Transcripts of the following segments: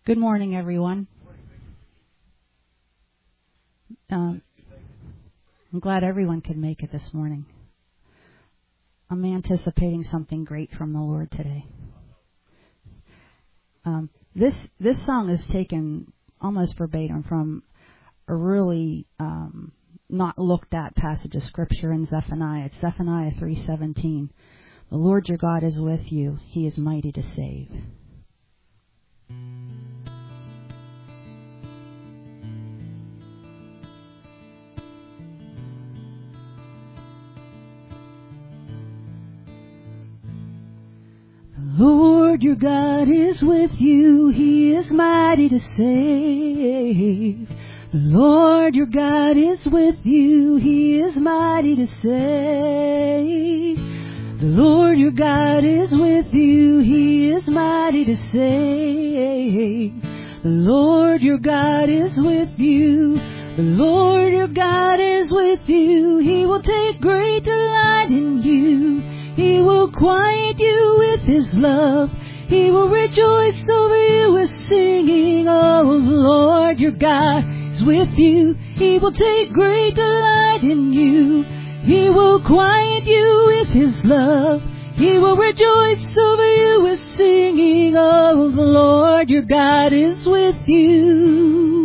Good morning, everyone. I'm glad everyone could make it this morning. I'm anticipating something great from the Lord today. This song is taken almost verbatim from a really not looked at passage of Scripture in Zephaniah. It's Zephaniah 3:17. The Lord your God is with you. He is mighty to save. The Lord your God is with you. He is mighty to save. The Lord your God is with you. He is mighty to save. The Lord your God is with you. He is mighty to save. The Lord your God is with you. The Lord your God is with you. He will take great delight in you. He will quiet you with His love. He will rejoice over you with singing. Oh, the Lord your God is with you. He will take great delight in you. He will quiet you with His love. He will rejoice over you with singing. Oh, the Lord your God is with you.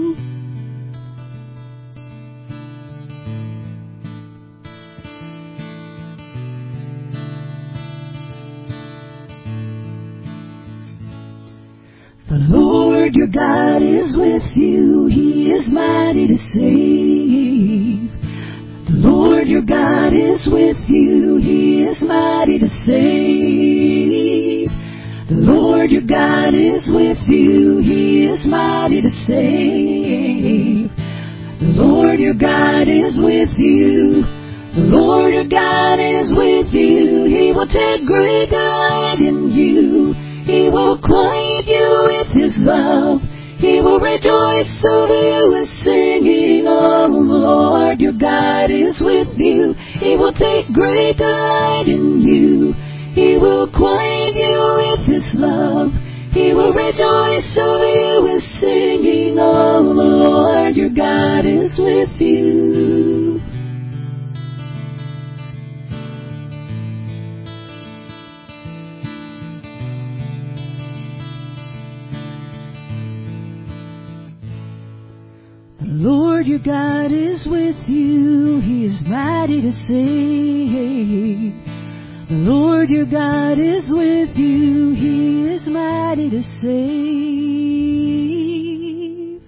The Lord your God is with you. He is mighty to save. The Lord your God is with you. He is mighty to save. The Lord your God is with you. He is mighty to save. The Lord your God is with you. The Lord your God is with you. He will take great delight in you. He will quiet you with His love. He will rejoice over you with singing. Oh, the Lord your God is with you. He will take great delight in you. He will quiet you with His love. He will rejoice over you with singing. Oh, the Lord your God is with you. The Lord your God is with you. He is mighty to save. The Lord your God is with you. He is mighty to save.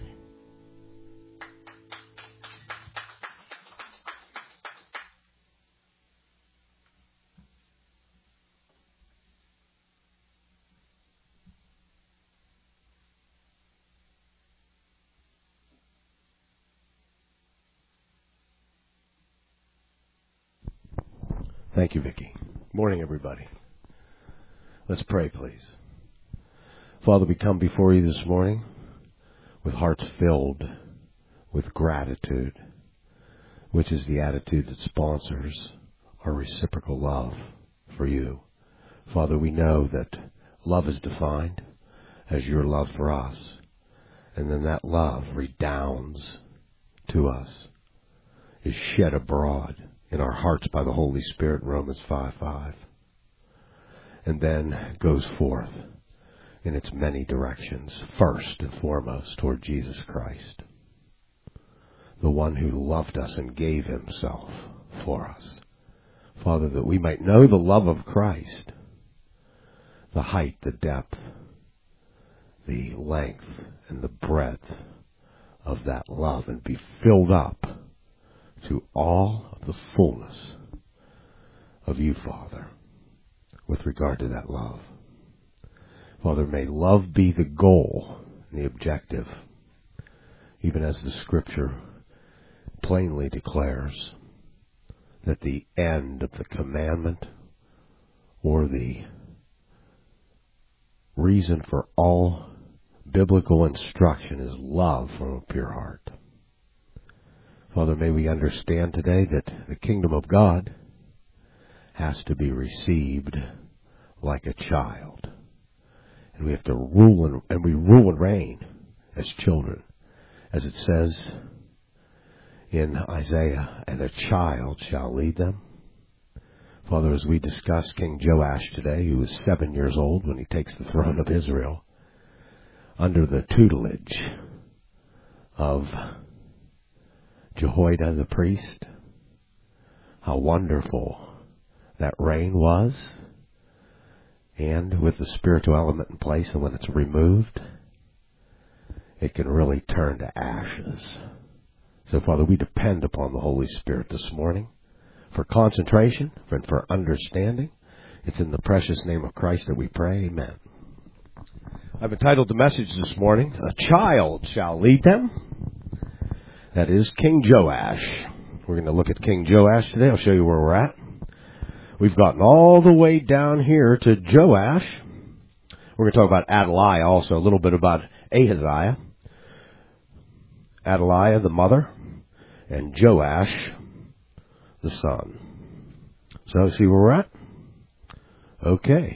Thank you, Vicki. Morning, everybody. Let's pray, please. Father, we come before you this morning with hearts filled with gratitude, which is the attitude that sponsors our reciprocal love for you. Father, we know that love is defined as your love for us, and then that love redounds to us, is shed abroad in our hearts by the Holy Spirit, Romans 5:5, and then goes forth in its many directions, first and foremost toward Jesus Christ, the one who loved us and gave Himself for us. Father, that we might know the love of Christ, the height, the depth, the length, and the breadth of that love, and be filled up to all of the fullness of you, Father, with regard to that love. Father, may love be the goal and the objective, even as the Scripture plainly declares that the end of the commandment, or the reason for all biblical instruction, is love from a pure heart. Father, may we understand today that the kingdom of God has to be received like a child. And we have to rule, and we rule and reign as children. As it says in Isaiah, and a child shall lead them. Father, as we discuss King Joash today, who was 7 years old when he takes the throne of Israel, under the tutelage of Jehoiada the priest, how wonderful that reign was, and with the spiritual element in place, and when it's removed, it can really turn to ashes. So, Father, we depend upon the Holy Spirit this morning for concentration and for understanding. It's in the precious name of Christ that we pray. Amen. I've entitled the message this morning, A Child Shall Lead Them. That is King Joash. We're going to look at King Joash today. I'll show you where we're at. We've gotten all the way down here to Joash. We're going to talk about Athaliah also, a little bit about Ahaziah. Athaliah, the mother, and Joash, the son. So, see where we're at? Okay.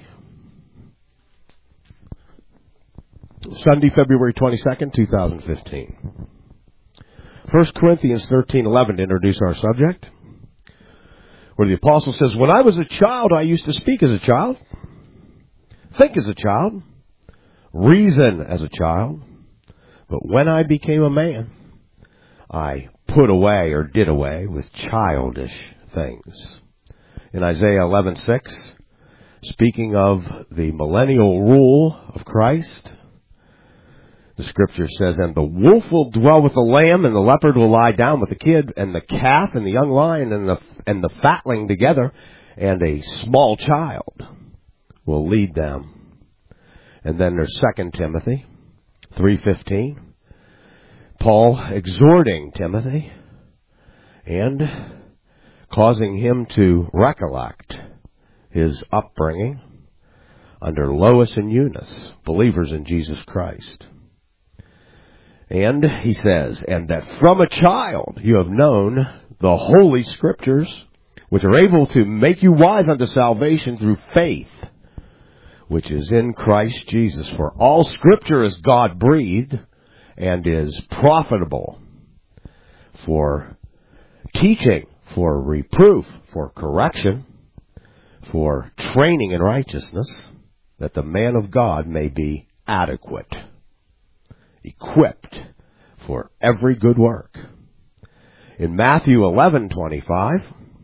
Sunday, February 22nd, 2015. 1 Corinthians 13:11 to introduce our subject, where the apostle says, when I was a child, I used to speak as a child, think as a child, reason as a child, but when I became a man, I put away or did away with childish things. In Isaiah 11:6, speaking of the millennial rule of Christ, the scripture says, and the wolf will dwell with the lamb, and the leopard will lie down with the kid, and the calf and the young lion and the fatling together, and a small child will lead them. And then there's 2 Timothy 3:15. Paul exhorting Timothy and causing him to recollect his upbringing under Lois and Eunice, believers in Jesus Christ. And he says, and that from a child you have known the holy scriptures, which are able to make you wise unto salvation through faith, which is in Christ Jesus. For all scripture is God-breathed, and is profitable for teaching, for reproof, for correction, for training in righteousness, that the man of God may be adequate, equipped for every good work. In Matthew 11:25,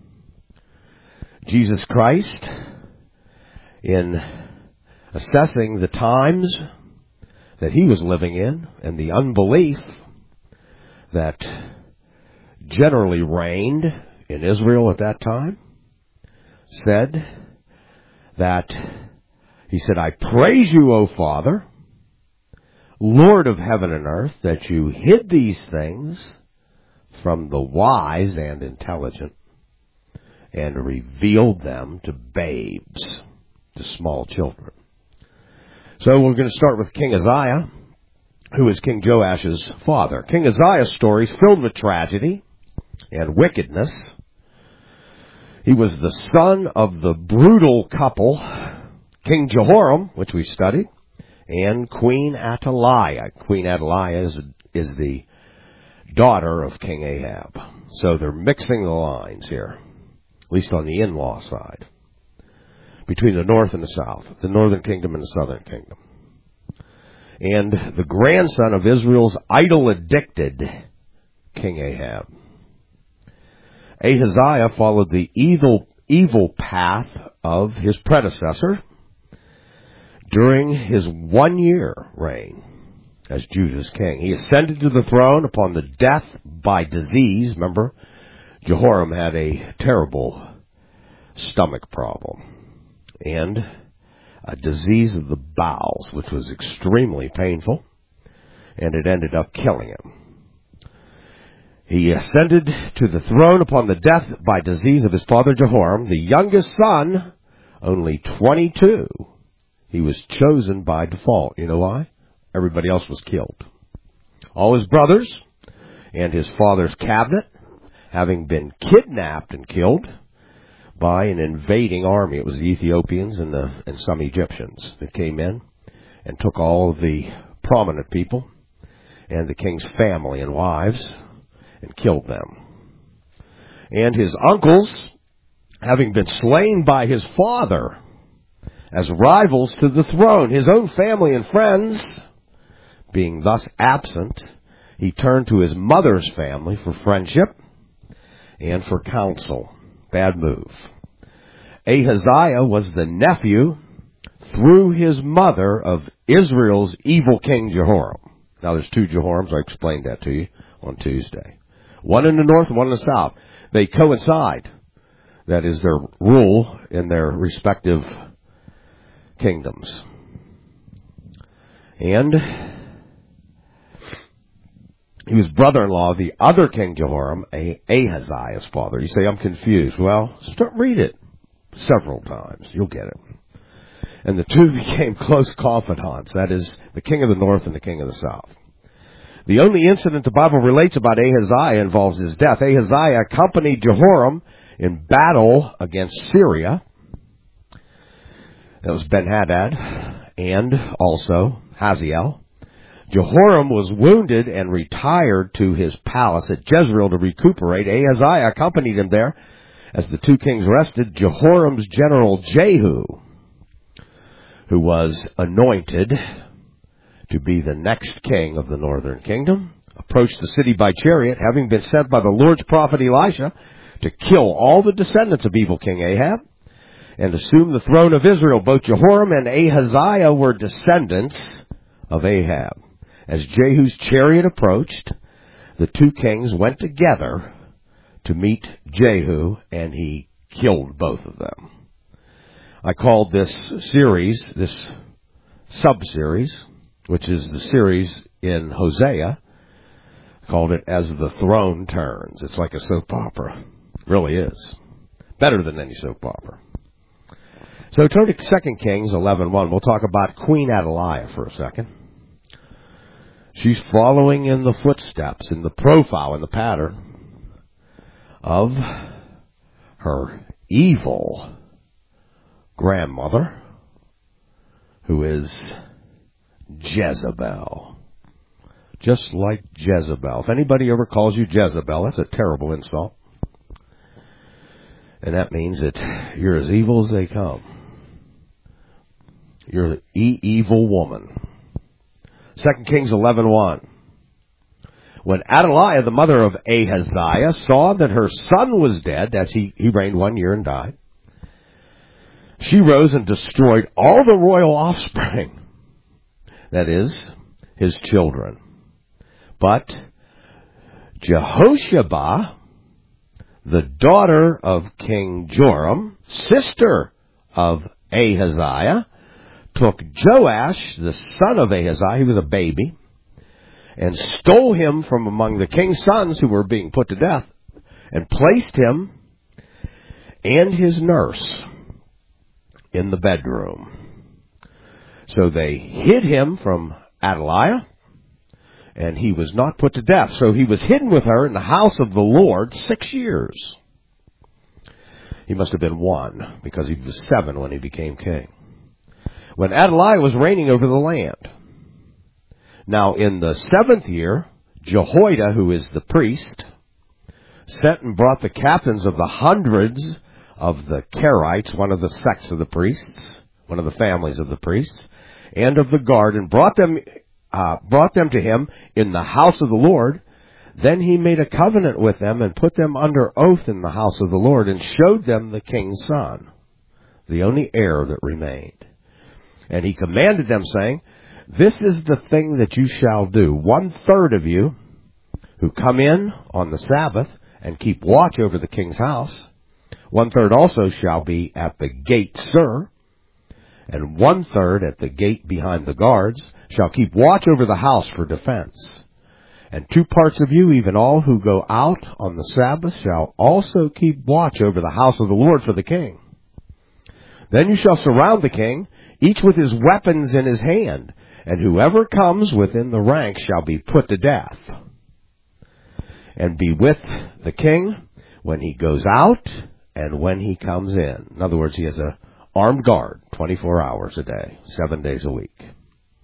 Jesus Christ, in assessing the times that he was living in and the unbelief that generally reigned in Israel at that time, said that, he said, I praise you, O Father, Lord of heaven and earth, that you hid these things from the wise and intelligent and revealed them to babes, to small children. So we're going to start with King Uzziah, who is King Joash's father. King Uzziah's story is filled with tragedy and wickedness. He was the son of the brutal couple, King Jehoram, which we studied, and Queen Athaliah. Queen Athaliah is the daughter of King Ahab. So they're mixing the lines here, at least on the in-law side, between the north and the south, the northern kingdom and the southern kingdom. And the grandson of Israel's idol-addicted King Ahab. Ahaziah followed the evil path of his predecessor during his 1-year reign as Judah's king. He ascended to the throne upon the death by disease. Remember, Jehoram had a terrible stomach problem and a disease of the bowels, which was extremely painful, and it ended up killing him. He ascended to the throne upon the death by disease of his father Jehoram, the youngest son, only 22. He was chosen by default. You know why? Everybody else was killed. All his brothers and his father's cabinet having been kidnapped and killed by an invading army. It was the Ethiopians and some Egyptians that came in and took all of the prominent people and the king's family and wives and killed them. And his uncles, having been slain by his father as rivals to the throne, his own family and friends being thus absent, he turned to his mother's family for friendship and for counsel. Bad move. Ahaziah was the nephew through his mother of Israel's evil king Jehoram. Now there's two Jehorams. I explained that to you on Tuesday. One in the north and one in the south. They coincide. That is their rule in their respective kingdoms. And he was brother-in-law of the other king Jehoram, Ahaziah's father. You say, I'm confused. Well, read it several times. You'll get it. And the two became close confidants. That is, the king of the north and the king of the south. The only incident the Bible relates about Ahaziah involves his death. Ahaziah accompanied Jehoram in battle against Syria. That was Ben-Hadad and also Hazael. Jehoram was wounded and retired to his palace at Jezreel to recuperate. Ahaziah accompanied him there. As the two kings rested, Jehoram's general Jehu, who was anointed to be the next king of the northern kingdom, approached the city by chariot, having been sent by the Lord's prophet Elisha to kill all the descendants of evil King Ahab and assume the throne of Israel. Both Jehoram and Ahaziah were descendants of Ahab. As Jehu's chariot approached, the two kings went together to meet Jehu, and he killed both of them. I called this series, this sub-series, which is the series in Hosea, called it As the Throne Turns. It's like a soap opera. It really is. Better than any soap opera. So turn to 2 Kings 11:1. We'll talk about Queen Athaliah for a second. She's following in the footsteps, in the profile, in the pattern of her evil grandmother, who is Jezebel. Just like Jezebel. If anybody ever calls you Jezebel, that's a terrible insult. And that means that you're as evil as they come. You're an evil woman. 2 Kings 11:1. When Athaliah, the mother of Ahaziah, saw that her son was dead, as he reigned 1 year and died, she rose and destroyed all the royal offspring, that is, his children. But Jehosheba, the daughter of King Joram, sister of Ahaziah, took Joash, the son of Ahaziah, he was a baby, and stole him from among the king's sons who were being put to death, and placed him and his nurse in the bedroom. So they hid him from Athaliah, and he was not put to death. So he was hidden with her in the house of the Lord 6 years. He must have been 1, because he was 7 when he became king. When Athaliah was reigning over the land. Now in the 7th year, Jehoiada, who is the priest, sent and brought the captains of the hundreds of the Kerites, one of the sects of the priests, one of the families of the priests, and of the guard, and brought them to him in the house of the Lord. Then he made a covenant with them and put them under oath in the house of the Lord, and showed them the king's son, the only heir that remained. And he commanded them, saying, this is the thing that you shall do. 1/3 of you who come in on the Sabbath and keep watch over the king's house, 1/3 also shall be at the gate, sir, and 1/3 at the gate behind the guards shall keep watch over the house for defense. And 2 parts of you, even all who go out on the Sabbath, shall also keep watch over the house of the Lord for the king. Then you shall surround the king, each with his weapons in his hand, and whoever comes within the ranks shall be put to death. And be with the king when he goes out and when he comes in. In other words, he has an armed guard 24 hours a day, 7 days a week.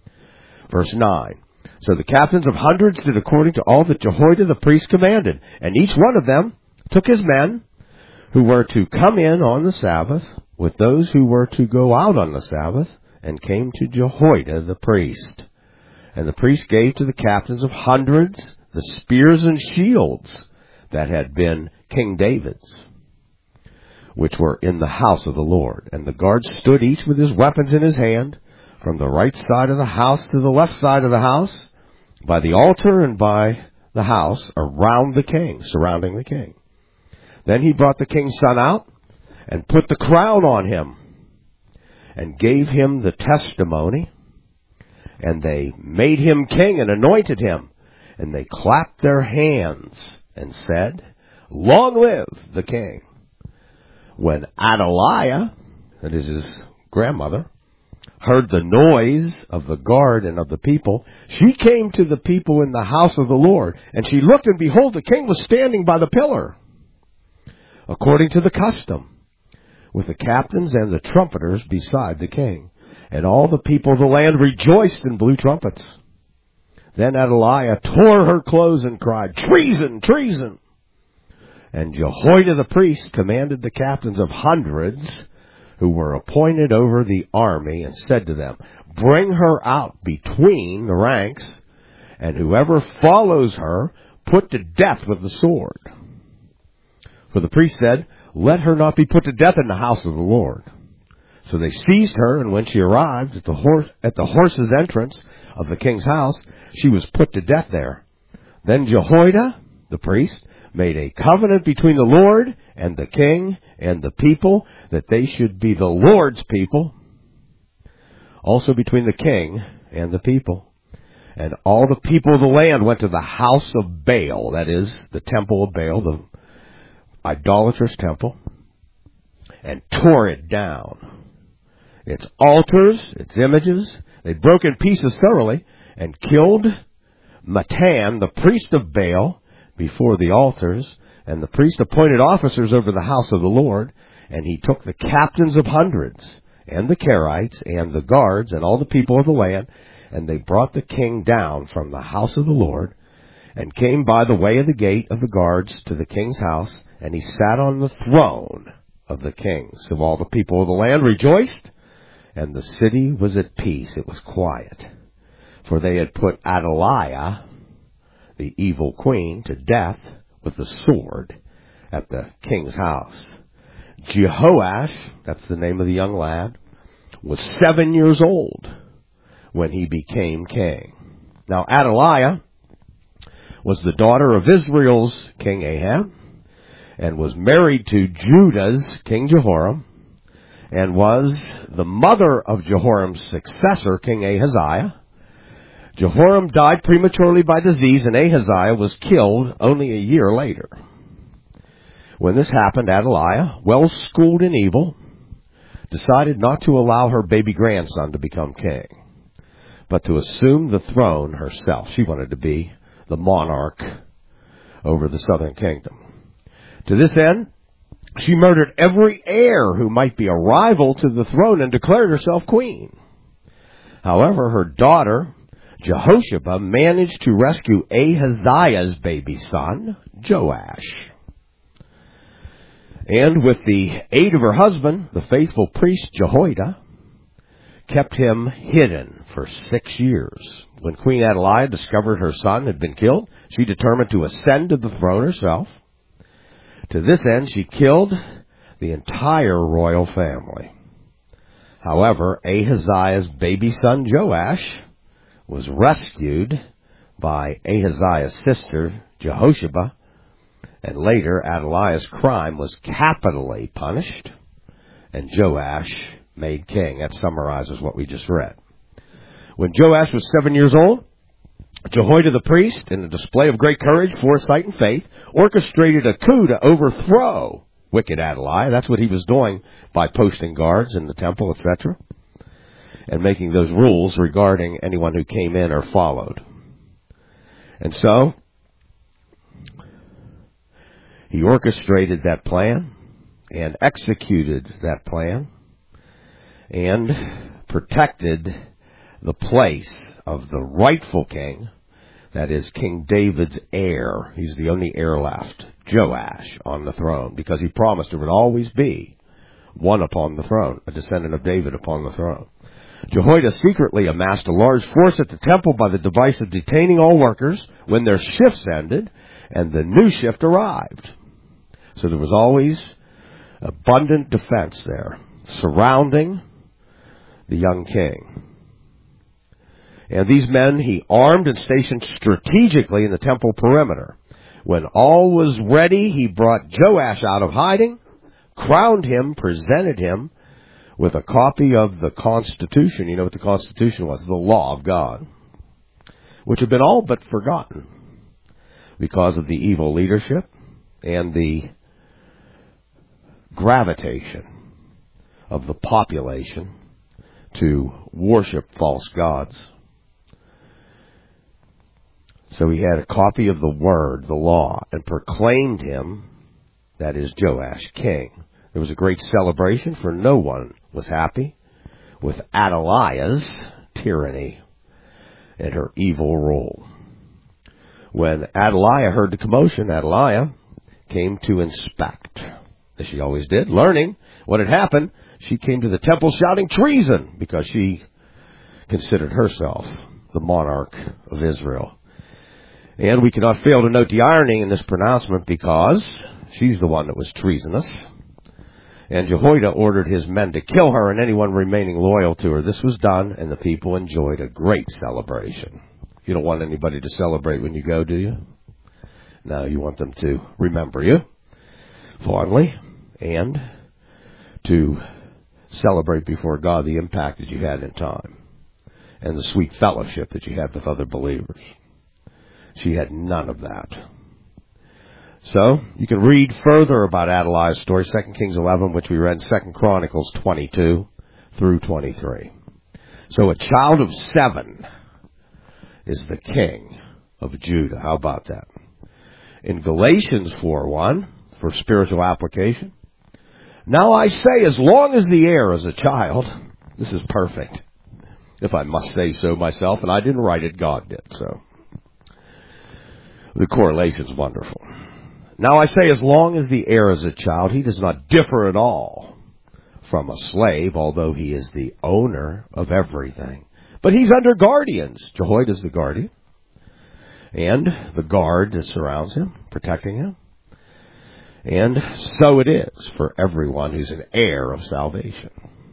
Verse 9. So the captains of hundreds did according to all that Jehoiada the priest commanded, and each one of them took his men who were to come in on the Sabbath with those who were to go out on the Sabbath, and came to Jehoiada the priest. And the priest gave to the captains of hundreds the spears and shields that had been King David's, which were in the house of the Lord. And the guards stood each with his weapons in his hand, from the right side of the house to the left side of the house, by the altar and by the house around the king, surrounding the king. Then he brought the king's son out and put the crown on him and gave him the testimony. And they made him king and anointed him. And they clapped their hands and said, "Long live the king." When Athaliah, that is his grandmother, heard the noise of the guard and of the people, she came to the people in the house of the Lord. And she looked, and behold, the king was standing by the pillar, according to the custom, with the captains and the trumpeters beside the king. And all the people of the land rejoiced and blew trumpets. Then Athaliah tore her clothes and cried, "Treason, treason!" And Jehoiada the priest commanded the captains of hundreds who were appointed over the army, and said to them, "Bring her out between the ranks, and whoever follows her, put to death with the sword." For the priest said, "Let her not be put to death in the house of the Lord." So they seized her, and when she arrived at the horse's entrance of the king's house, she was put to death there. Then Jehoiada the priest made a covenant between the Lord and the king and the people, that they should be the Lord's people, also between the king and the people. And all the people of the land went to the house of Baal, that is, the temple of Baal, the idolatrous temple, and tore it down. Its altars, its images, they broke in pieces thoroughly, and killed Mattan, the priest of Baal, before the altars. And the priest appointed officers over the house of the Lord, and he took the captains of hundreds, and the Kerites, and the guards, and all the people of the land, and they brought the king down from the house of the Lord, and came by the way of the gate of the guards to the king's house, and he sat on the throne of the king. So all the people of the land rejoiced, and the city was at peace. It was quiet. For they had put Athaliah, the evil queen, to death with the sword at the king's house. Jehoash, that's the name of the young lad, was 7 years old when he became king. Now Athaliah was the daughter of Israel's King Ahab, and was married to Judah's King Jehoram, and was the mother of Jehoram's successor, King Ahaziah. Jehoram died prematurely by disease, and Ahaziah was killed only a year later. When this happened, Athaliah, well schooled in evil, decided not to allow her baby grandson to become king, but to assume the throne herself. She wanted to be the monarch over the southern kingdom. To this end, she murdered every heir who might be a rival to the throne and declared herself queen. However, her daughter, Jehosheba, managed to rescue Ahaziah's baby son, Joash. And with the aid of her husband, the faithful priest Jehoiada, kept him hidden for 6 years. When Queen Athaliah discovered her son had been killed, she determined to ascend to the throne herself. To this end, she killed the entire royal family. However, Ahaziah's baby son Joash was rescued by Ahaziah's sister Jehosheba, and later Athaliah's crime was capitally punished, and Joash made king. That summarizes what we just read. When Joash was 7 years old, Jehoiada the priest, in a display of great courage, foresight, and faith, orchestrated a coup to overthrow wicked Athaliah. That's what he was doing by posting guards in the temple, etc., and making those rules regarding anyone who came in or followed. And so, he orchestrated that plan and executed that plan and protected the place of the rightful king, that is King David's heir. He's the only heir left, Joash, on the throne, because he promised there would always be one upon the throne, a descendant of David upon the throne. Jehoiada secretly amassed a large force at the temple by the device of detaining all workers when their shifts ended and the new shift arrived. So there was always abundant defense there surrounding the young king. And these men he armed and stationed strategically in the temple perimeter. When all was ready, he brought Joash out of hiding, crowned him, presented him with a copy of the Constitution. You know what the Constitution was? The law of God, which had been all but forgotten because of the evil leadership and the gravitation of the population to worship false gods. So he had a copy of the word, the law, and proclaimed him, that is Joash, king. There was a great celebration, for no one was happy with Athaliah's tyranny and her evil rule. When Athaliah heard the commotion, Athaliah came to inspect, as she always did. Learning what had happened, she came to the temple shouting treason, because she considered herself the monarch of Israel. And we cannot fail to note the irony in this pronouncement, because she's the one that was treasonous. And Jehoiada ordered his men to kill her and anyone remaining loyal to her. This was done, and the people enjoyed a great celebration. You don't want anybody to celebrate when you go, do you? No, you want them to remember you fondly and to celebrate before God the impact that you had in time and the sweet fellowship that you had with other believers. She had none of that. So, you can read further about Athaliah's story, 2 Kings 11, which we read in 2 Chronicles 22 through 23. So, a child of 7 is the king of Judah. How about that? In Galatians 4:1, for spiritual application, now I say, as long as the heir is a child, this is perfect, if I must say so myself, and I didn't write it, God did, so the correlation's wonderful. Now I say, as long as the heir is a child, he does not differ at all from a slave, although he is the owner of everything. But he's under guardians. Jehoiada is the guardian, and the guard that surrounds him, protecting him. And so it is for everyone who's an heir of salvation.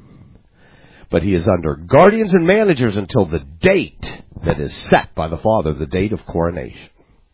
But he is under guardians and managers until the date that is set by the Father, the date of coronation.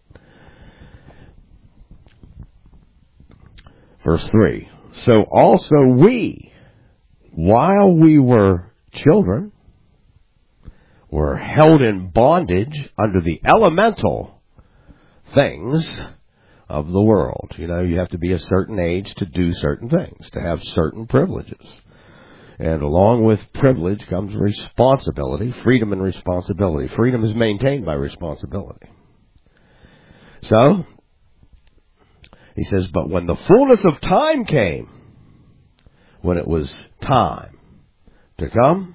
Verse 3, so also we, while we were children, were held in bondage under the elemental things of the world. You know, you have to be a certain age to do certain things, to have certain privileges. And along with privilege comes responsibility, freedom and responsibility. Freedom is maintained by responsibility. So, he says, but when the fullness of time came, when it was time to come,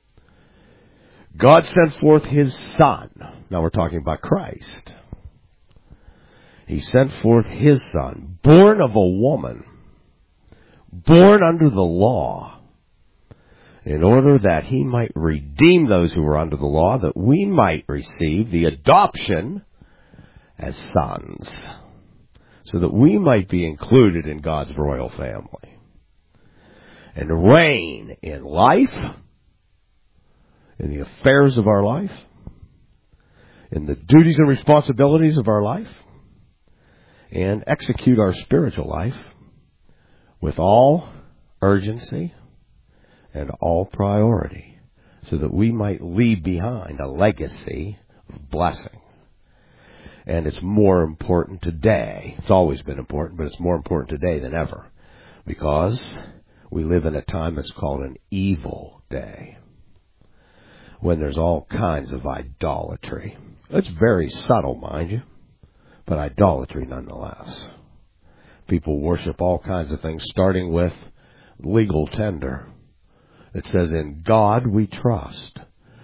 God sent forth his Son. Now we're talking about Christ. He sent forth his Son, born of a woman, born under the law, in order that he might redeem those who were under the law, that we might receive the adoption as sons, so that we might be included in God's royal family and reign in life, in the affairs of our life, in the duties and responsibilities of our life, and execute our spiritual life with all urgency and all priority, so that we might leave behind a legacy of blessing. And it's more important today. It's always been important, but it's more important today than ever, because we live in a time that's called an evil day, when there's all kinds of idolatry. It's very subtle, mind you, but idolatry nonetheless. People worship all kinds of things, starting with legal tender. It says, in God we trust.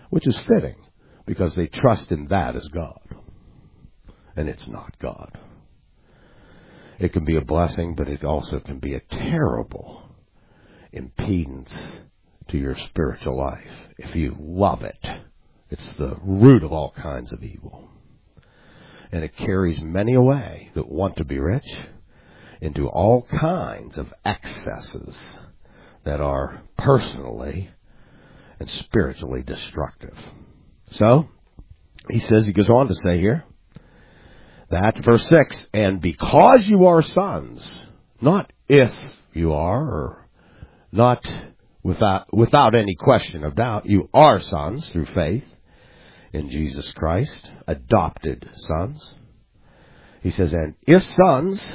which is fitting because they trust in that as God. And it's not God. It can be a blessing, but it also can be a terrible impedance to your spiritual life. If you love it, it's the root of all kinds of evil. And it carries many away that want to be rich into all kinds of excesses that are personally and spiritually destructive. So, he goes on to say here, that, verse 6, and because you are sons, not if you are, or not without any question of doubt, you are sons through faith in Jesus Christ, adopted sons. He says, and if sons,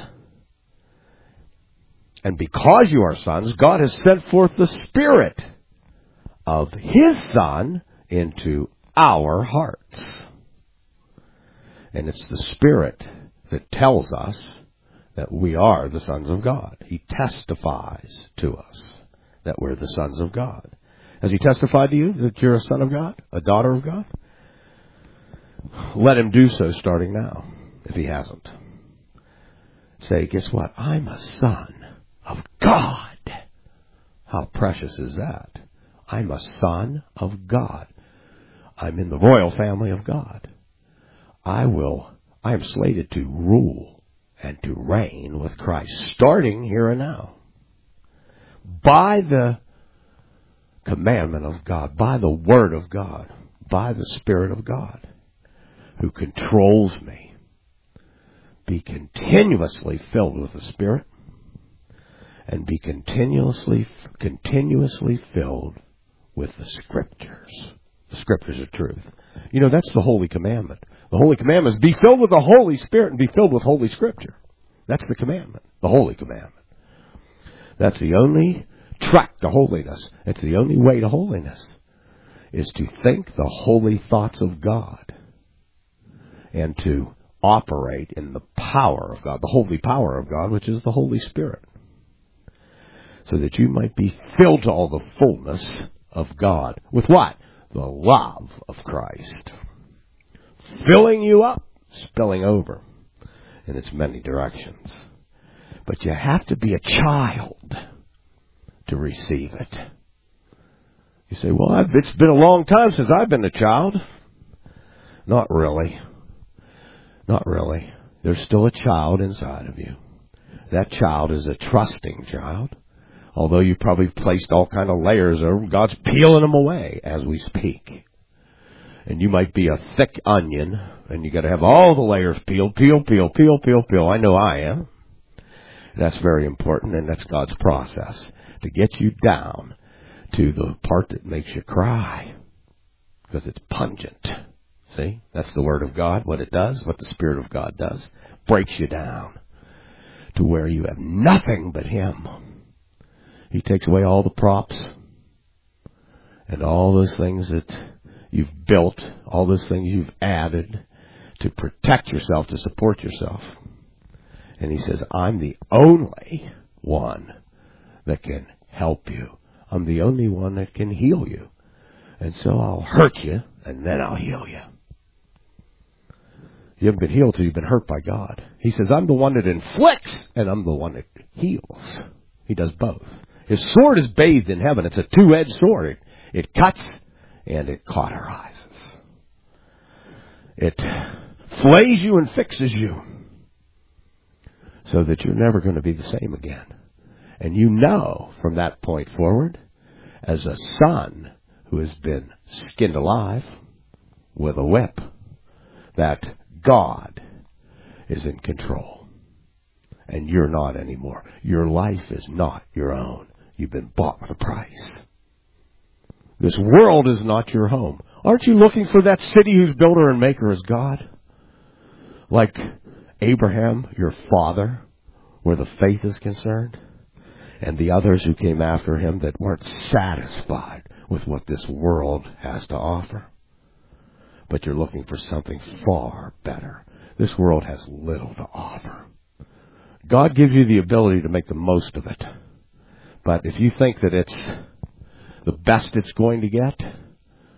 and because you are sons, God has sent forth the Spirit of His Son into our hearts. And it's the Spirit that tells us that we are the sons of God. He testifies to us that we're the sons of God. Has He testified to you that you're a son of God, a daughter of God? Let Him do so starting now, if He hasn't. Say, guess what? I'm a son of God. How precious is that? I'm a son of God. I'm in the royal family of God. I am slated to rule and to reign with Christ, starting here and now. By the commandment of God, by the Word of God, by the Spirit of God, who controls me. Be continuously filled with the Spirit, and be continuously filled with the Scriptures. The Scriptures are truth. You know, that's the Holy Commandment. The Holy Commandment is be filled with the Holy Spirit and be filled with Holy Scripture. That's the commandment, the Holy Commandment. That's the only track to holiness. It's the only way to holiness, is to think the holy thoughts of God and to operate in the power of God, the holy power of God, which is the Holy Spirit, so that you might be filled to all the fullness of God. With what? The love of Christ. Filling you up, spilling over in its many directions. But you have to be a child to receive it. You say, well, it's been a long time since I've been a child. Not really. Not really. There's still a child inside of you. That child is a trusting child. Although you probably placed all kind of layers over them, God's peeling them away as we speak. And you might be a thick onion, and you got to have all the layers peeled, peel. I know I am. That's very important, and that's God's process, to get you down to the part that makes you cry, because it's pungent. See? That's the Word of God, what it does, what the Spirit of God does. Breaks you down to where you have nothing but Him. He takes away all the props and all those things that you've built, all those things you've added to protect yourself, to support yourself. And He says, I'm the only one that can help you. I'm the only one that can heal you. And so I'll hurt you, and then I'll heal you. You haven't been healed till you've been hurt by God. He says, I'm the one that inflicts, and I'm the one that heals. He does both. His sword is bathed in heaven. It's a two-edged sword. It cuts and it cauterizes. It flays you and fixes you so that you're never going to be the same again. And you know from that point forward, as a son who has been skinned alive with a whip, that God is in control. And you're not anymore. Your life is not your own. You've been bought with a price. This world is not your home. Aren't you looking for that city whose builder and maker is God? Like Abraham, your father, where the faith is concerned, and the others who came after him that weren't satisfied with what this world has to offer. But you're looking for something far better. This world has little to offer. God gives you the ability to make the most of it. But if you think that it's the best it's going to get,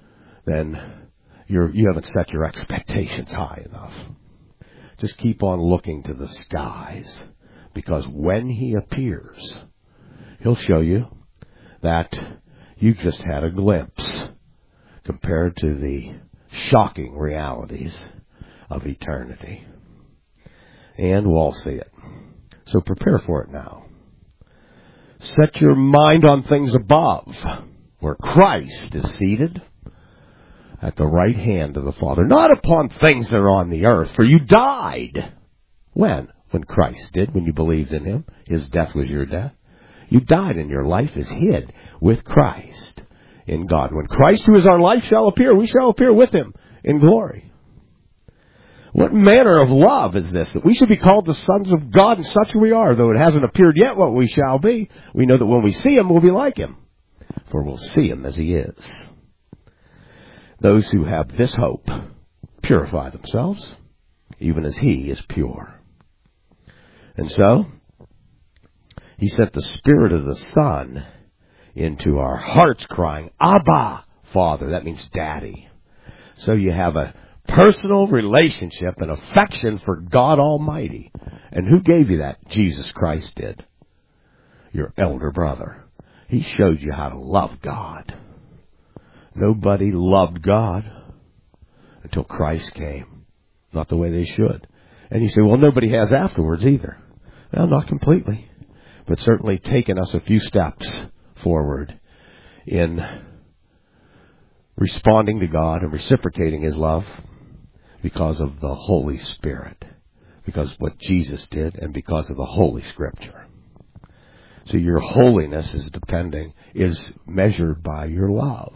then you haven't set your expectations high enough. Just keep on looking to the skies, because when He appears, He'll show you that you just had a glimpse compared to the shocking realities of eternity. And we'll all see it. So prepare for it now. Set your mind on things above, where Christ is seated at the right hand of the Father, not upon things that are on the earth, for you died. When? When Christ did, when you believed in Him. His death was your death. You died, and your life is hid with Christ in God. When Christ, who is our life, shall appear, we shall appear with Him in glory. What manner of love is this, that we should be called the sons of God, and such we are, though it hasn't appeared yet what we shall be. We know that when we see Him, we'll be like Him, for we'll see Him as He is. Those who have this hope purify themselves, even as He is pure. And so, He sent the Spirit of the Son into our hearts, crying, Abba, Father. That means Daddy. So you have a personal relationship and affection for God Almighty. And who gave you that? Jesus Christ did. Your elder brother. He showed you how to love God. Nobody loved God until Christ came. Not the way they should. And you say, well, nobody has afterwards either. Well, not completely. But certainly taken us a few steps forward in responding to God and reciprocating His love because of the Holy Spirit, because of what Jesus did, and because of the Holy Scripture. So your holiness is measured by your love.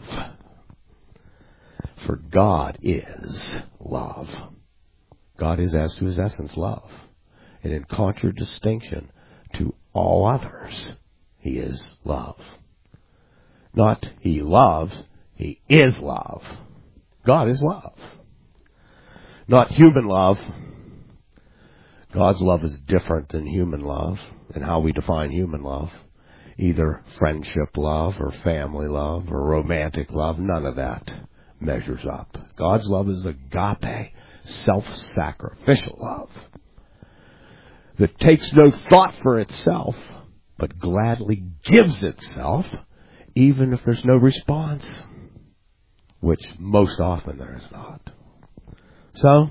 For God is love. God is, as to His essence, love. And in contradistinction to all others, He is love. Not He loves, He is love. God is love. Not human love. God's love is different than human love, and how we define human love. Either friendship love or family love or romantic love, none of that measures up. God's love is agape, self-sacrificial love that takes no thought for itself, but gladly gives itself, even if there's no response, which most often there is not. So,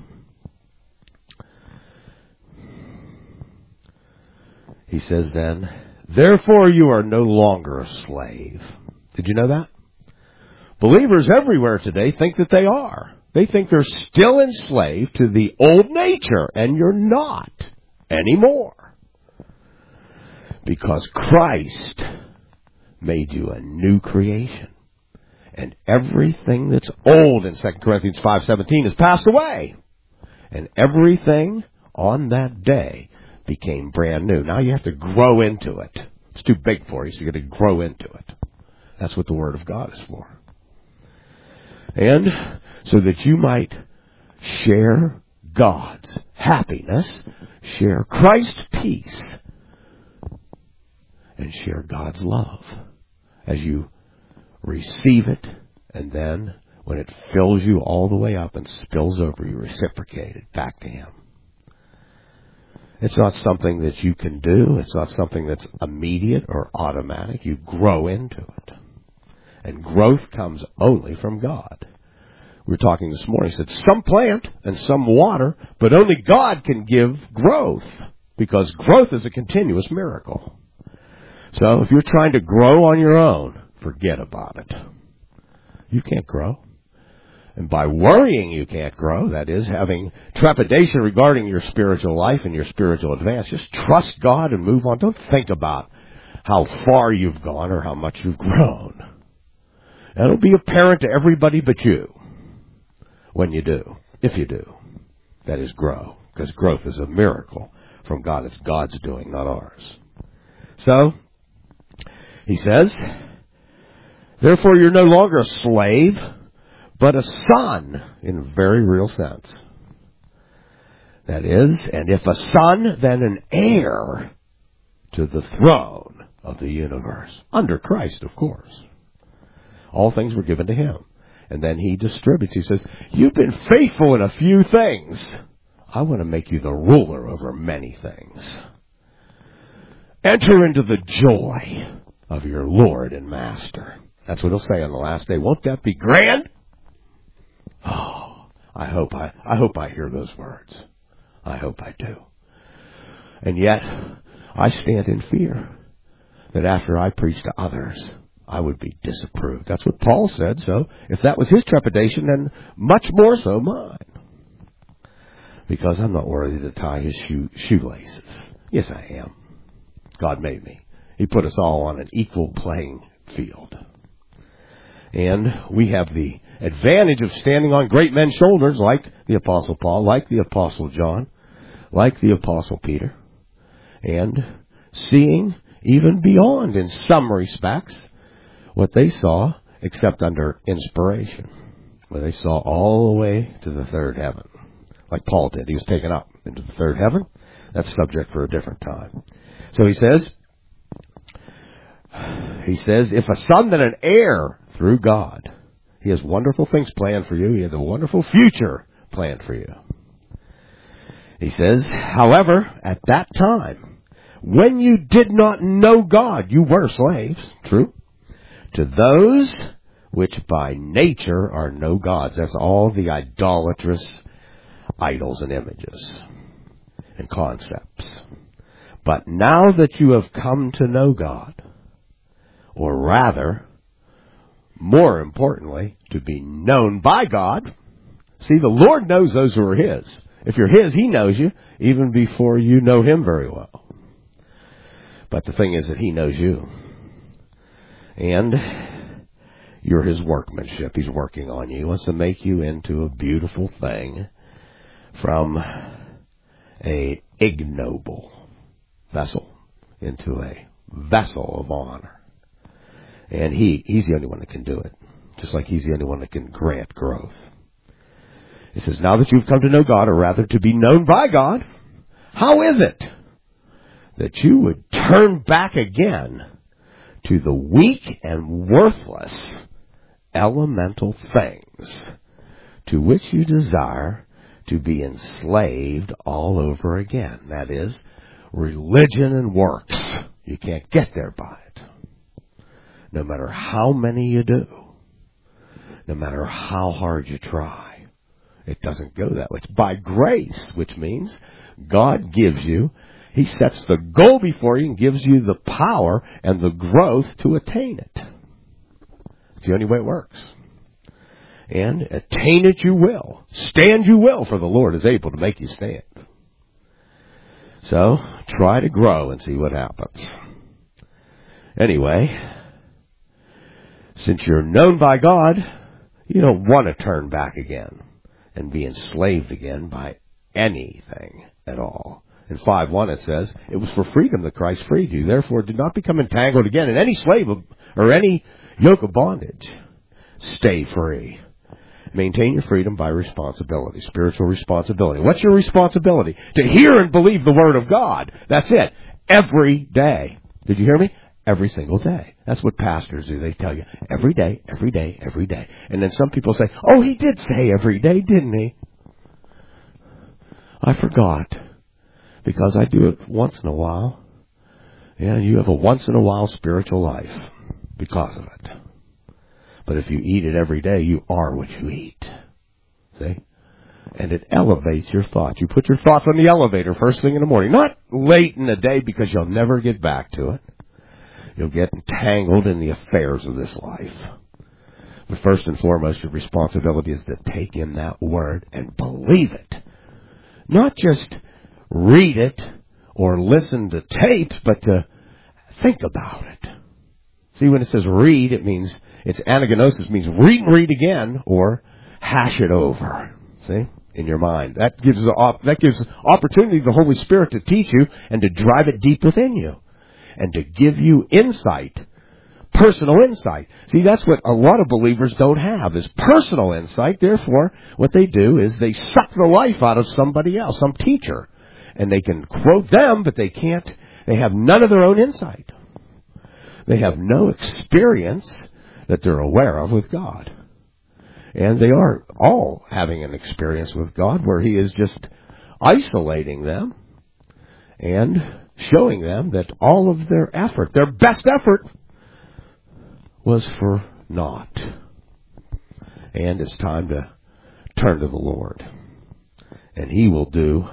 He says then, therefore you are no longer a slave. Did you know that? Believers everywhere today think that they are. They think they're still enslaved to the old nature, and you're not anymore. Because Christ made you a new creation. And everything that's old in 2 Corinthians 5:17 has passed away. And everything on that day became brand new. Now you have to grow into it. It's too big for you, so you've got to grow into it. That's what the Word of God is for. And so that you might share God's happiness, share Christ's peace, and share God's love as you receive it, and then when it fills you all the way up and spills over, you reciprocate it back to Him. It's not something that you can do. It's not something that's immediate or automatic. You grow into it. And growth comes only from God. We were talking this morning. He said, some plant and some water, but only God can give growth, because growth is a continuous miracle. So if you're trying to grow on your own, forget about it. You can't grow. And by worrying you can't grow, that is, having trepidation regarding your spiritual life and your spiritual advance, just trust God and move on. Don't think about how far you've gone or how much you've grown. That'll be apparent to everybody but you when you do, if you do. That is, grow, because growth is a miracle from God. It's God's doing, not ours. So, he says, therefore you're no longer a slave, but a son in a very real sense. That is, and if a son, then an heir to the throne of the universe. Under Christ, of course. All things were given to Him. And then he distributes. He says, you've been faithful in a few things. I want to make you the ruler over many things. Enter into the joy of your Lord and Master. That's what he'll say on the last day. Won't that be grand? Oh, I hope I hear those words. I hope I do. And yet, I stand in fear that after I preach to others, I would be disapproved. That's what Paul said, so if that was his trepidation, then much more so mine. Because I'm not worthy to tie his shoelaces. Yes, I am. God made me. He put us all on an equal playing field. And we have the advantage of standing on great men's shoulders like the Apostle Paul, like the Apostle John, like the Apostle Peter, and seeing even beyond, in some respects, what they saw, except under inspiration, where they saw all the way to the third heaven, like Paul did. He was taken up into the third heaven. That's subject for a different time. So he says, if a son, then an heir through God. He has wonderful things planned for you. He has a wonderful future planned for you. He says, however, at that time, when you did not know God, you were slaves, true, to those which by nature are no gods. That's all the idolatrous idols and images and concepts. But now that you have come to know God, or rather, more importantly, to be known by God. See, the Lord knows those who are His. If you're His, He knows you even before you know Him very well. But the thing is that He knows you. And you're His workmanship. He's working on you. He wants to make you into a beautiful thing from a ignoble vessel into a vessel of honor. And He's the only one that can do it. Just like He's the only one that can grant growth. He says, now that you've come to know God, or rather to be known by God, how is it that you would turn back again to the weak and worthless elemental things to which you desire to be enslaved all over again? That is, religion and works. You can't get there by it. No matter how many you do, no matter how hard you try, it doesn't go that way. It's by grace, which means God gives you, He sets the goal before you and gives you the power and the growth to attain it. It's the only way it works. And attain it you will. Stand you will, for the Lord is able to make you stand. So, try to grow and see what happens. Anyway, since you're known by God, you don't want to turn back again and be enslaved again by anything at all. In 5:1 it says, it was for freedom that Christ freed you. Therefore, do not become entangled again in any slave or any yoke of bondage. Stay free. Maintain your freedom by responsibility, spiritual responsibility. What's your responsibility? To hear and believe the Word of God. That's it. Every day. Did you hear me? Every single day. That's what pastors do. They tell you every day, every day, every day. And then some people say, oh, he did say every day, didn't he? I forgot. Because I do it once in a while. Yeah, you have a once in a while spiritual life because of it. But if you eat it every day, you are what you eat. See? And it elevates your thoughts. You put your thoughts on the elevator first thing in the morning. Not late in the day because you'll never get back to it. You'll get entangled in the affairs of this life. But first and foremost, your responsibility is to take in that Word and believe it. Not just read it or listen to tapes, but to think about it. See, when it says read, it means, it's anagnosis, means read and read again, or hash it over. See? In your mind. That gives opportunity to the Holy Spirit to teach you and to drive it deep within you. And to give you insight. Personal insight. See, that's what a lot of believers don't have, is personal insight. Therefore, what they do is they suck the life out of somebody else, some teacher. And they can quote them, but they have none of their own insight. They have no experience that they're aware of with God. And they are all having an experience with God where He is just isolating them and showing them that all of their effort, their best effort, was for naught. And it's time to turn to the Lord. And He will do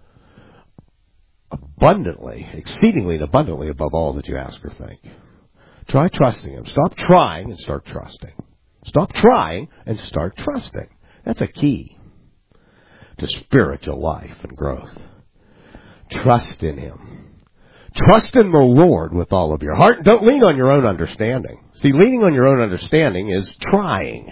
abundantly, exceedingly and abundantly above all that you ask or think. Try trusting Him. Stop trying and start trusting. Stop trying and start trusting. That's a key to spiritual life and growth. Trust in Him. Trust in the Lord with all of your heart. Don't lean on your own understanding. See, leaning on your own understanding is trying.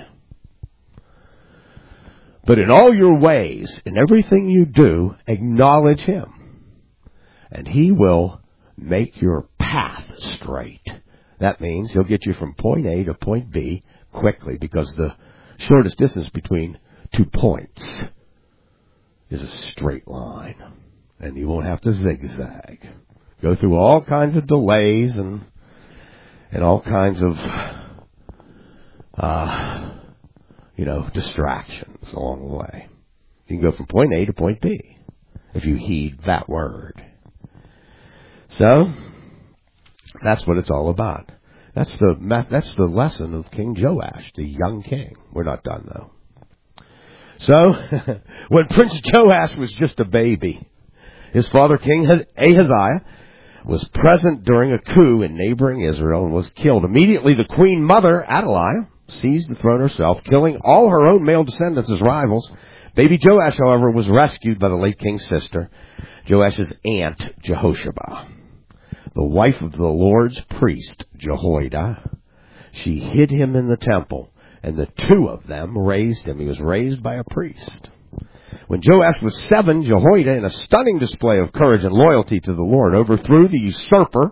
But in all your ways, in everything you do, acknowledge Him. And He will make your path straight. That means He'll get you from point A to point B quickly, because the shortest distance between 2 points is a straight line. And you won't have to zigzag. Go through all kinds of delays and all kinds of, distractions along the way. You can go from point A to point B if you heed that word. So, that's what it's all about. That's the lesson of King Joash, the young king. We're not done, though. So, when Prince Joash was just a baby, his father, King Ahaziah, was present during a coup in neighboring Israel and was killed. Immediately, the queen mother, Athaliah, seized the throne herself, killing all her own male descendants as rivals. Baby Joash, however, was rescued by the late king's sister, Joash's aunt, Jehosheba, the wife of the Lord's priest, Jehoiada. She hid him in the temple, and the two of them raised him. He was raised by a priest. When Joash was 7, Jehoiada, in a stunning display of courage and loyalty to the Lord, overthrew the usurper,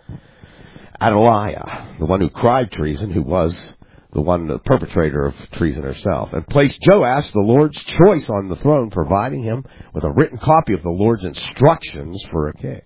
Athaliah, the one who cried treason, who was the perpetrator of treason herself, and placed Joash, the Lord's choice, on the throne, providing him with a written copy of the Lord's instructions for a king.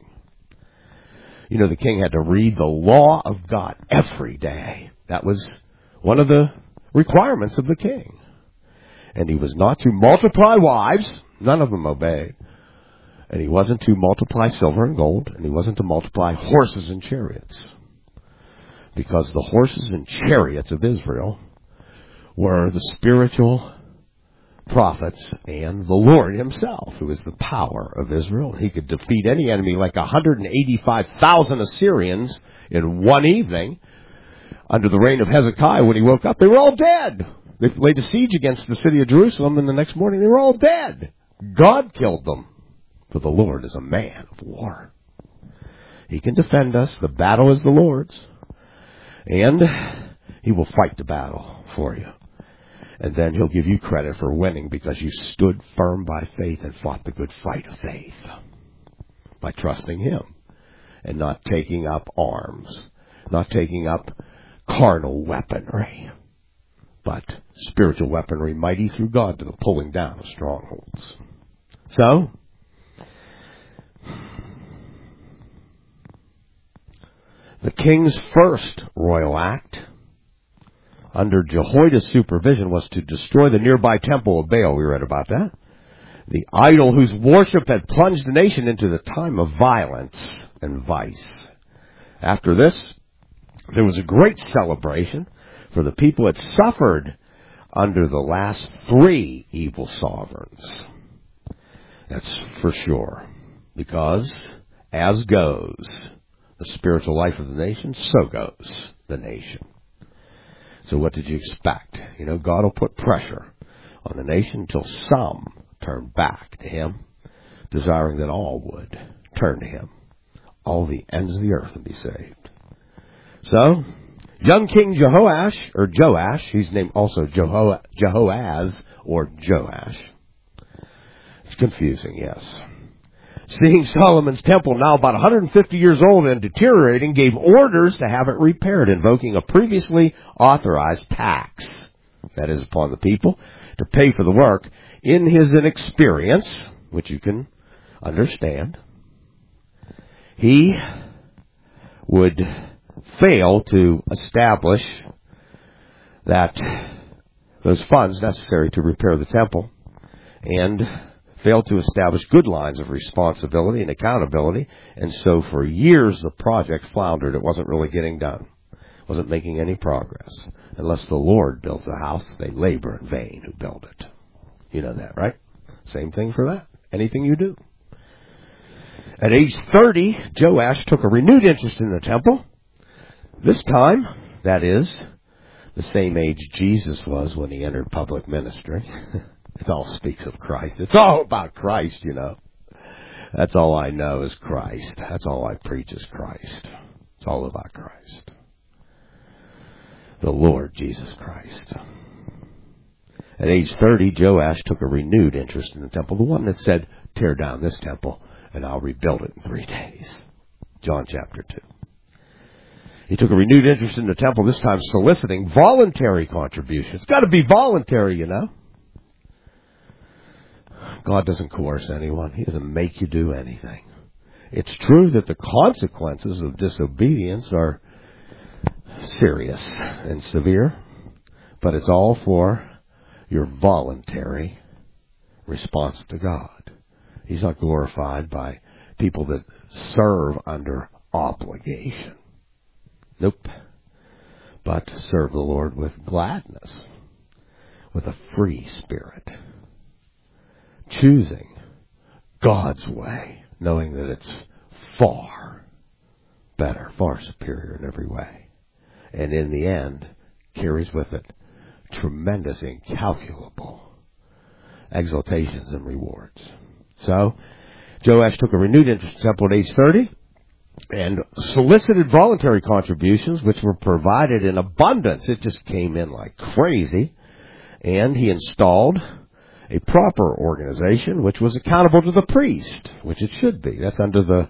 You know, the king had to read the law of God every day. That was one of the requirements of the king. And he was not to multiply wives. None of them obeyed. And he wasn't to multiply silver and gold. And he wasn't to multiply horses and chariots. Because the horses and chariots of Israel were the spiritual prophets and the Lord Himself, who is the power of Israel. He could defeat any enemy, like 185,000 Assyrians in one evening. Under the reign of Hezekiah, when he woke up, they were all dead. They laid a siege against the city of Jerusalem, and the next morning they were all dead. God killed them, for the Lord is a man of war. He can defend us. The battle is the Lord's. And He will fight the battle for you. And then He'll give you credit for winning because you stood firm by faith and fought the good fight of faith. By trusting Him and not taking up arms, not taking up carnal weaponry, but spiritual weaponry mighty through God to the pulling down of strongholds. So, the king's first royal act, under Jehoiada's supervision, was to destroy the nearby temple of Baal. We read about that. The idol whose worship had plunged the nation into the time of violence and vice. After this, there was a great celebration, for the people had suffered under the last 3 evil sovereigns. That's for sure. Because, as goes the spiritual life of the nation, so goes the nation. So what did you expect? You know, God will put pressure on the nation until some turn back to Him, desiring that all would turn to Him. All the ends of the earth would be saved. So, young King Joash, he's named also Jehoaz or Joash. It's confusing, yes. Seeing Solomon's temple now about 150 years old and deteriorating, gave orders to have it repaired, invoking a previously authorized tax, that is upon the people, to pay for the work. In his inexperience, which you can understand, he would fail to establish that those funds necessary to repair the temple and failed to establish good lines of responsibility and accountability. And so for years the project floundered. It wasn't really getting done. It wasn't making any progress. Unless the Lord builds a house, they labor in vain who build it. You know that, right? Same thing for that. Anything you do. At age 30, Joash took a renewed interest in the temple. This time, that is, the same age Jesus was when he entered public ministry. It all speaks of Christ. It's all about Christ, you know. That's all I know is Christ. That's all I preach is Christ. It's all about Christ. The Lord Jesus Christ. At age 30, Joash took a renewed interest in the temple, the one that said, tear down this temple and I'll rebuild it in 3 days. John chapter 2. He took a renewed interest in the temple, this time soliciting voluntary contributions. It's got to be voluntary, you know. God doesn't coerce anyone. He doesn't make you do anything. It's true that the consequences of disobedience are serious and severe, but it's all for your voluntary response to God. He's not glorified by people that serve under obligation. Nope. But serve the Lord with gladness, with a free spirit, choosing God's way, knowing that it's far better, far superior in every way. And in the end, carries with it tremendous, incalculable exaltations and rewards. So, Joash took a renewed interest in the temple at age 30 and solicited voluntary contributions, which were provided in abundance. It just came in like crazy. And he installed a proper organization, which was accountable to the priest, which it should be. That's under the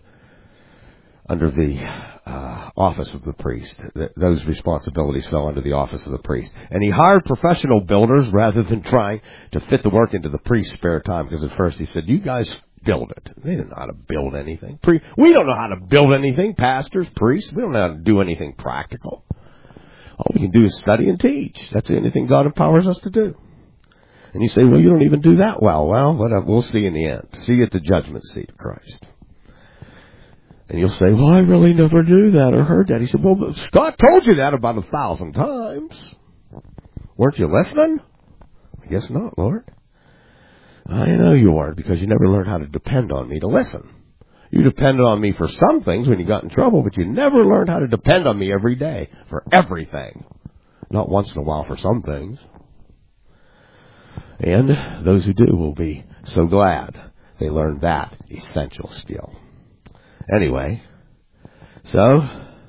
office of the priest. Those responsibilities fell under the office of the priest. And he hired professional builders rather than trying to fit the work into the priest's spare time, because at first he said, you guys build it. They didn't know how to build anything. We don't know how to build anything. Pastors, priests, we don't know how to do anything practical. All we can do is study and teach. That's the only thing God empowers us to do. And you say, well, you don't even do that well. Well, we'll see in the end. See you at the judgment seat of Christ. And you'll say, well, I really never knew that or heard that. He said, well, Scott told you that about 1,000 times. Weren't you listening? I guess not, Lord. I know you weren't, because you never learned how to depend on me to listen. You depended on me for some things when you got in trouble, but you never learned how to depend on me every day for everything. Not once in a while for some things. And those who do will be so glad they learned that essential skill. Anyway, so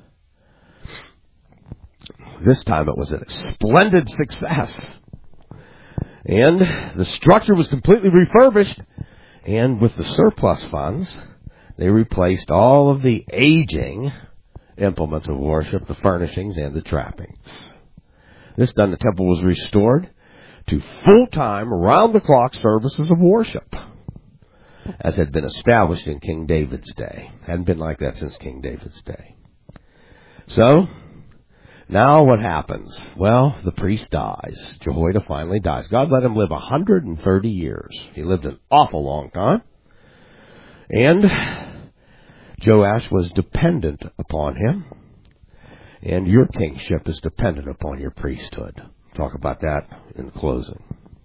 this time it was a splendid success. And the structure was completely refurbished, and with the surplus funds, they replaced all of the aging implements of worship, the furnishings, and the trappings. This done, the temple was restored to full-time, round-the-clock services of worship, as had been established in King David's day. Hadn't been like that since King David's day. So, now what happens? Well, the priest dies. Jehoiada finally dies. God let him live 130 years. He lived an awful long time. And Joash was dependent upon him. And your kingship is dependent upon your priesthood. Talk about that in closing.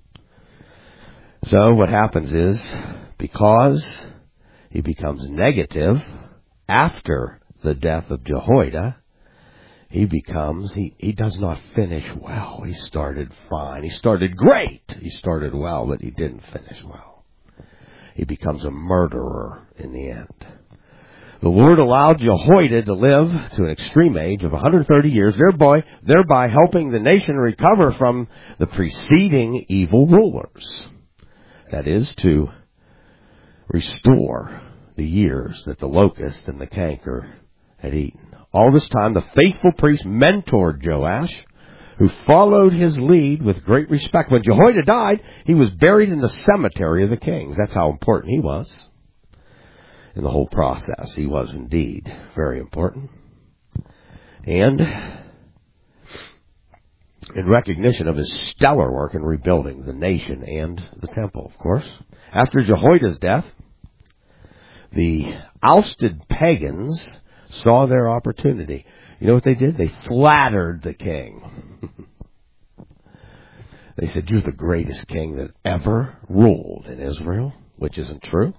So what happens is, because he becomes negative after the death of Jehoiada, he does not finish well. He started fine. He started great. He started well, but he didn't finish well. He becomes a murderer in the end. The Lord allowed Jehoiada to live to an extreme age of 130 years, thereby helping the nation recover from the preceding evil rulers. That is, to restore the years that the locust and the canker had eaten. All this time, the faithful priest mentored Joash, who followed his lead with great respect. When Jehoiada died, he was buried in the cemetery of the kings. That's how important he was in the whole process. He was indeed very important. And in recognition of his stellar work in rebuilding the nation and the temple, of course. After Jehoiada's death, the ousted pagans saw their opportunity. You know what they did? They flattered the king. They said, "You're the greatest king that ever ruled in Israel," which isn't true.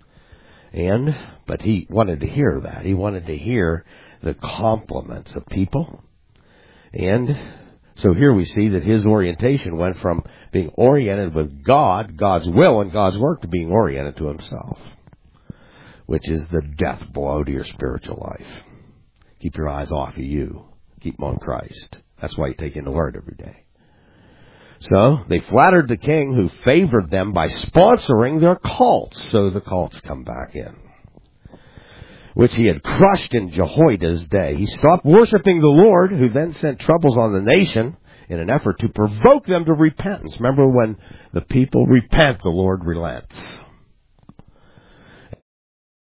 But he wanted to hear that. He wanted to hear the compliments of people. And so here we see that his orientation went from being oriented with God, God's will and God's work, to being oriented to himself, which is the death blow to your spiritual life. Keep your eyes off of you. Keep them on Christ. That's why you take in the Word every day. So they flattered the king, who favored them by sponsoring their cults. So the cults come back in, which he had crushed in Jehoiada's day. He stopped worshiping the Lord, who then sent troubles on the nation in an effort to provoke them to repentance. Remember, when the people repent, the Lord relents.